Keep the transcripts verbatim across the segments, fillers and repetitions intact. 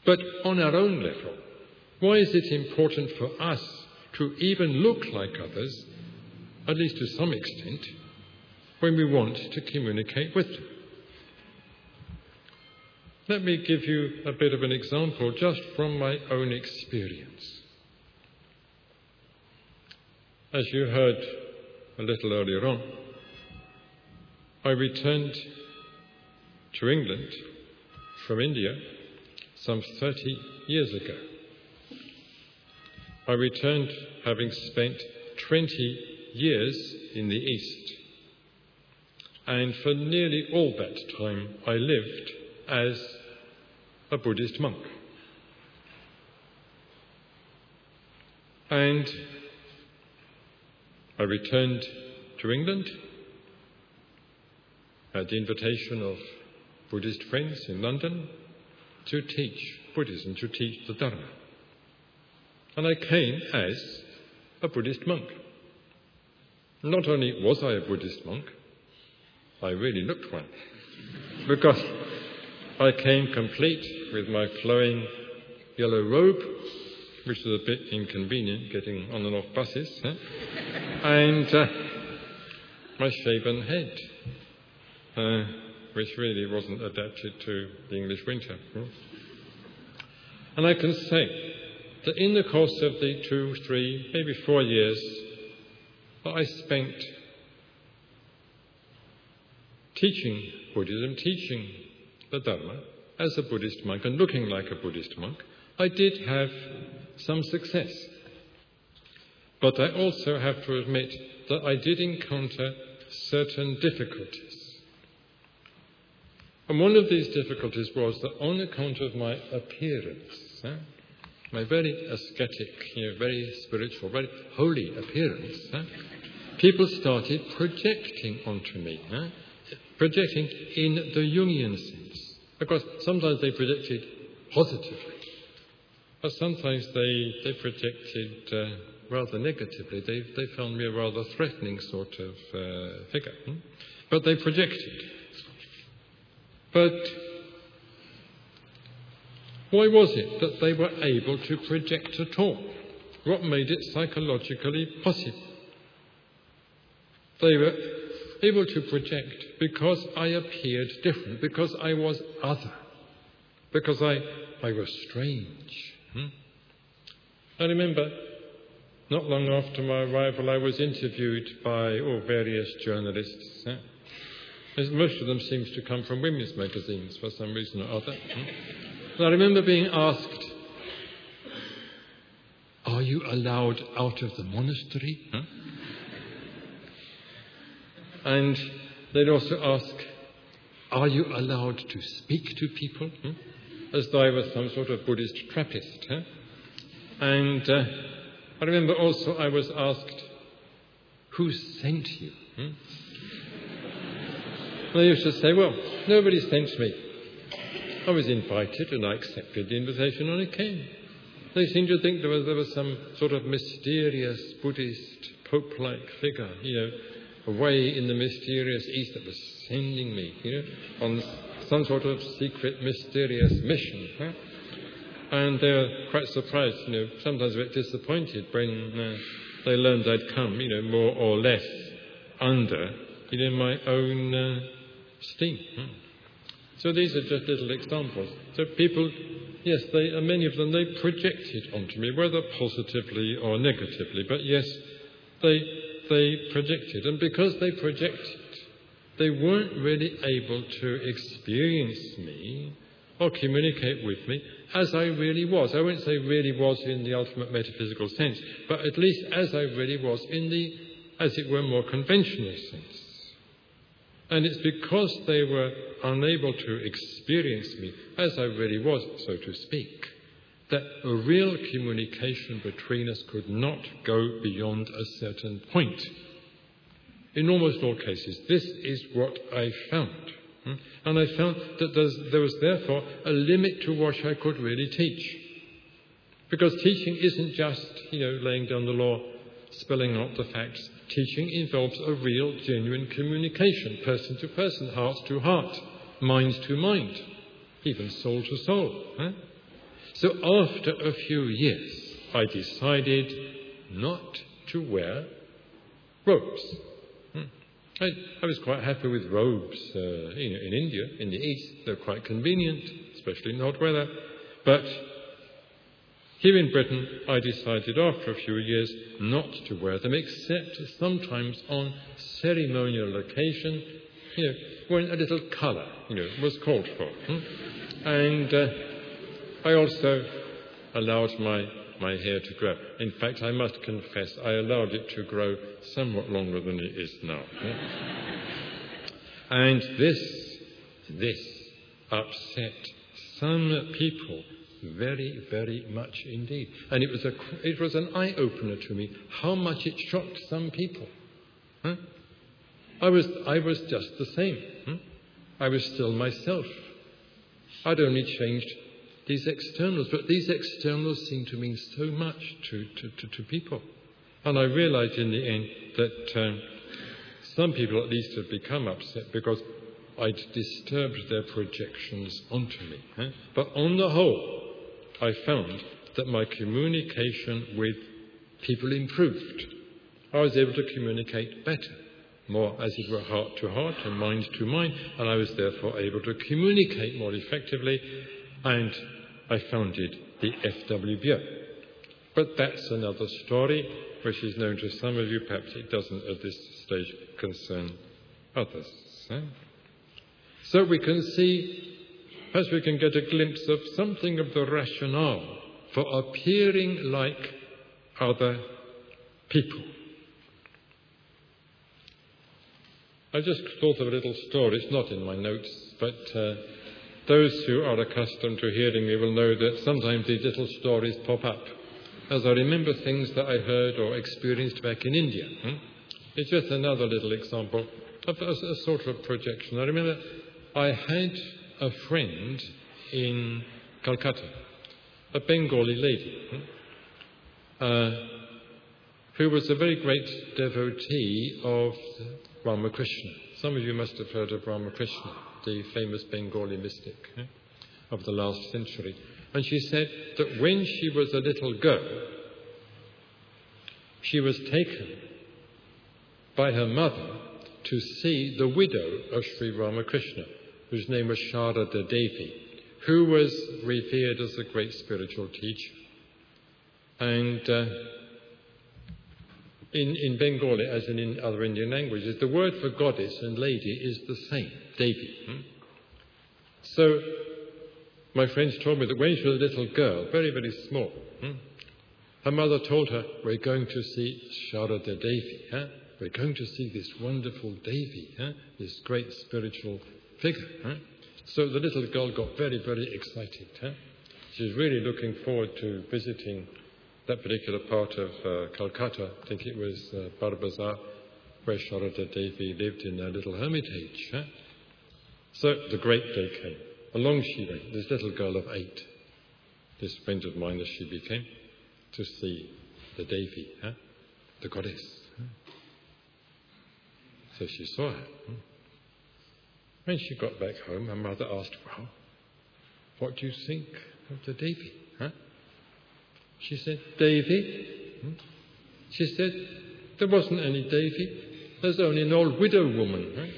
But on our own level, why is it important for us to even look like others, at least to some extent, when we want to communicate with them? Let me give you a bit of an example just from my own experience. As you heard a little earlier on, I returned to England from India some thirty years ago. I returned having spent twenty years in the East, and for nearly all that time I lived as a Buddhist monk. And I returned to England at the invitation of Buddhist friends in London to teach Buddhism, to teach the Dharma. And I came as a Buddhist monk. Not only was I a Buddhist monk, I really looked one, because I came complete with my flowing yellow robe, which was a bit inconvenient getting on and off buses, huh? and uh, my shaven head, uh, which really wasn't adapted to the English winter. And I can say that in the course of the two, three, maybe four years that I spent teaching Buddhism, teaching the Dharma as a Buddhist monk and looking like a Buddhist monk, I did have some success. But I also have to admit that I did encounter certain difficulties. And one of these difficulties was that on account of my appearance, eh, my very ascetic, you know, very spiritual, very holy appearance, eh, people started projecting onto me, eh, projecting in the Jungian sense. Of course, sometimes they projected positively, but sometimes they, they projected uh, rather negatively. They, they found me a rather threatening sort of uh, figure. Hmm? But they projected. But why was it that they were able to project at all? What made it psychologically possible? They were able to project because I appeared different, because I was other, because I, I was strange. Hmm? I remember not long after my arrival I was interviewed by oh, various journalists. Eh? Most of them seems to come from women's magazines for some reason or other. Hmm? And I remember being asked, "Are you allowed out of the monastery?" Huh? And they'd also ask, "Are you allowed to speak to people?" Hmm? As though I was some sort of Buddhist Trappist. Huh? And uh, I remember also I was asked, "Who sent you?" Hmm? And they used to say, "Well, nobody sent me. I was invited and I accepted the invitation and I came." They seemed to think there was, there was some sort of mysterious Buddhist Pope-like figure, you know, away in the mysterious East that was sending me, you know, on some sort of secret, mysterious mission. Huh? And they were quite surprised, you know, sometimes a bit disappointed when uh, they learned I'd come, you know, more or less under, you know, my own uh, steam. Huh? So these are just little examples. So people, yes, they, uh, many of them, they projected onto me, whether positively or negatively, but yes, they they projected. And because they projected, they weren't really able to experience me or communicate with me as I really was. I won't say really was in the ultimate metaphysical sense, but at least as I really was in the, as it were, more conventional sense. And it's because they were unable to experience me as I really was, so to speak, that a real communication between us could not go beyond a certain point. In almost all cases, this is what I found. And I found that there was therefore a limit to what I could really teach. Because teaching isn't just, you know, laying down the law, spelling out the facts. Teaching involves a real, genuine communication, person to person, heart to heart, mind to mind, even soul to soul. Huh? So after a few years, I decided not to wear robes. Hmm. I, I was quite happy with robes uh, you know, in India, in the East. They're quite convenient, especially in hot weather. But here in Britain, I decided after a few years not to wear them, except sometimes on ceremonial occasion, you know, when a little colour, you know, was called for. Hmm? And uh, I also allowed my, my hair to grow. In fact, I must confess, I allowed it to grow somewhat longer than it is now. Hmm? And this, this upset some people very, very much indeed. And it was, a, it was an eye-opener to me how much it shocked some people. Huh? I was, I was just the same. Hmm? I was still myself. I'd only changed these externals, but these externals seemed to mean so much to, to, to, to people. And I realized in the end that um, some people at least had become upset because I'd disturbed their projections onto me. Huh? But on the whole, I found that my communication with people improved. I was able to communicate better, more as it were heart to heart and mind to mind, and I was therefore able to communicate more effectively, and I founded the F W B O. But that's another story which is known to some of you. Perhaps it doesn't at this stage concern others. Huh? So we can see, as we can get a glimpse of something of the rationale for appearing like other people. I just thought of a little story. It's not in my notes, but uh, those who are accustomed to hearing me will know that sometimes these little stories pop up as I remember things that I heard or experienced back in India. Hmm? It's just another little example of a, a sort of projection. I remember I had a friend in Calcutta, a Bengali lady, hmm? uh, who was a very great devotee of Ramakrishna. Some of you must have heard of Ramakrishna, the famous Bengali mystic eh, of the last century. And she said that when she was a little girl, she was taken by her mother to see the widow of Sri Ramakrishna, whose name was Sharada Devi, who was revered as a great spiritual teacher. And uh, In, in Bengali, as in, in other Indian languages, the word for goddess and lady is the same, Devi. Hmm? So, my friends told me that when she was a little girl, very, very small, hmm, her mother told her, "We're going to see Sharada Devi. Huh? We're going to see this wonderful Devi, huh? This great spiritual figure." Huh? So the little girl got very, very excited. Huh? She was really looking forward to visiting that particular part of uh, Calcutta. I think it was uh, Barbazar, where Sharada Devi lived in a little hermitage. Huh? So the great day came. Along she went, this little girl of eight, this friend of mine as she became, to see the Devi, huh? the goddess. Huh? So she saw her. Huh? When she got back home, her mother asked, "Well, what do you think of the Devi?" Huh? She said, "Devi?" Hmm? She said, "There wasn't any Devi. There's only an old widow woman." Right?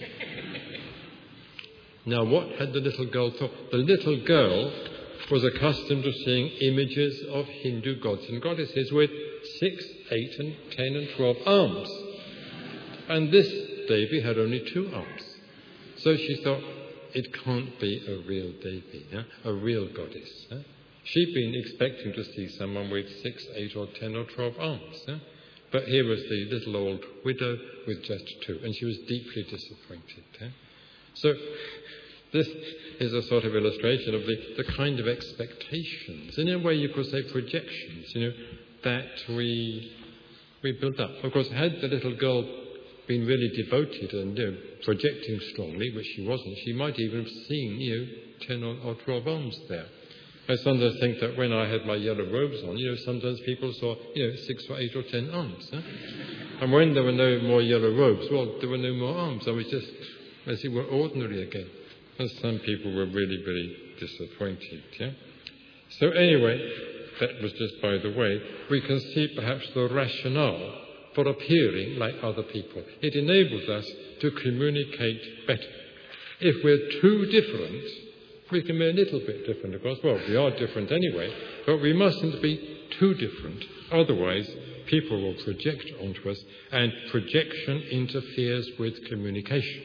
Now, what had the little girl thought? The little girl was accustomed to seeing images of Hindu gods and goddesses with six, eight, and ten, and twelve arms. And this Devi had only two arms. So she thought, it can't be a real Devi, huh? a real goddess. Huh? She'd been expecting to see someone with six, eight, or ten, or twelve arms. Huh? But here was the little old widow with just two, and she was deeply disappointed. Huh? So this is a sort of illustration of the, the kind of expectations, in a way you could say projections, you know, that we we built up. Of course, had the little girl been really devoted and you know, projecting strongly, which she wasn't, she might even have seen, you know, ten or, or twelve arms there. I sometimes think that when I had my yellow robes on, you know, sometimes people saw, you know, six or eight or ten arms. Huh? And when there were no more yellow robes, well, there were no more arms. I was just, as it were, ordinary again. And some people were really, very disappointed. Yeah? So anyway, that was just by the way, we can see perhaps the rationale for appearing like other people. It enables us to communicate better. If we're too different, we can be a little bit different, of course. Well, we are different anyway, but we mustn't be too different. Otherwise, people will project onto us, and projection interferes with communication.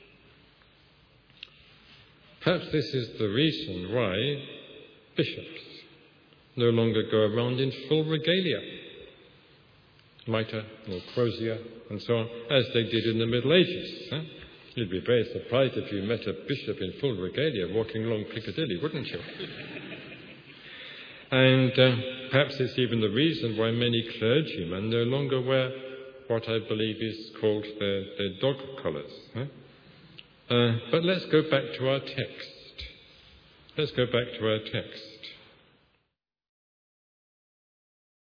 Perhaps this is the reason why bishops no longer go around in full regalia, mitre or crozier and so on, as they did in the Middle Ages. Huh? You'd be very surprised if you met a bishop in full regalia walking along Piccadilly, wouldn't you? And uh, perhaps it's even the reason why many clergymen no longer wear what I believe is called their, their dog collars. Huh? Uh, but let's go back to our text. Let's go back to our text.